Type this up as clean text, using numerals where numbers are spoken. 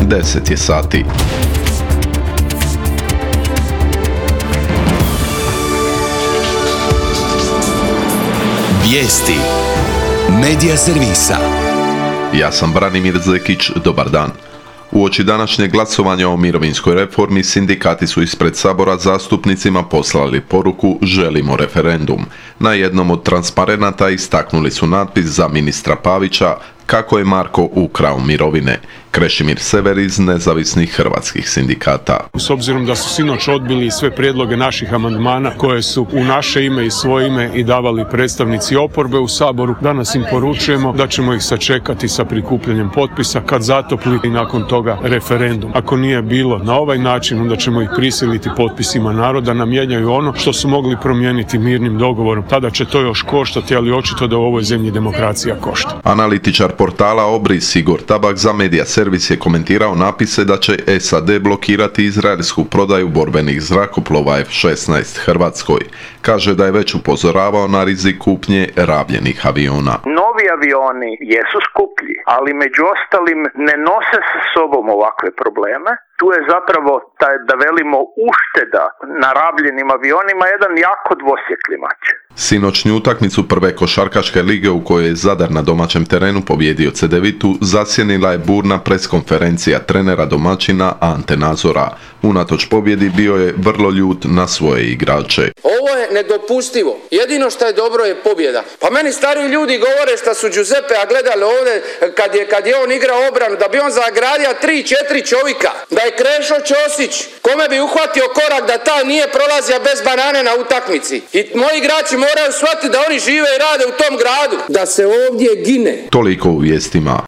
10 je sati. Vijesti Medija servisa. Ja sam Branimir Zekić, dobar dan. Uoči današnjeg glasovanja o mirovinskoj reformi, sindikati su ispred Sabora zastupnicima poslali poruku "Želimo referendum". Na jednom od transparenata istaknuli su natpis za ministra Pavića "Kako je Marko ukrao mirovine". Krešimir Sever iz Nezavisnih hrvatskih sindikata. S obzirom da su sinoć odbili sve prijedloge naših amandmana koje su u naše ime i svoje ime i davali predstavnici oporbe u Saboru, danas im poručujemo da ćemo ih sačekati sa prikupljanjem potpisa kad zatopli i nakon toga referendum. Ako nije bilo na ovaj način, onda ćemo ih prisiliti potpisima naroda da mijenjaju ono što su mogli promijeniti mirnim dogovorom. Tada će to još koštati, ali očito da u ovoj zemlji demokracija košta. Analitičar portala Obris Igor Tabak za Medija servis je komentirao napise da će SAD blokirati izraelsku prodaju borbenih zrakoplova F-16 Hrvatskoj. Kaže da je već upozoravao na rizik kupnje rabljenih aviona. Novi avioni jesu skuplji, ali među ostalim ne nose sa sobom ovakve probleme. Tu je zapravo, da velimo, ušteda na rabljenim avionima jedan jako dvosjekli mač. Sinoćnju utakmicu prve košarkaške lige u kojoj je Zadar na domaćem terenu pobjedio Cedevitu zasjenila je burna preskonferencija trenera domaćina Ante Nazora. Unatoč pobjedi bio je vrlo ljut na svoje igrače. Ovo je nedopustivo. Jedino što je dobro je pobjeda. Pa meni stariji ljudi govore što su Giuseppea gledali ovdje kad je on igrao obranu, da bi on zagradio 3-4 čovjeka. Da je Krešo Ćosić, kome bi uhvatio korak da taj nije prolazio bez banane na utakmici. I moji igrači moraju shvatiti da oni žive i rade u tom gradu. Da se ovdje gine. Toliko u vijestima.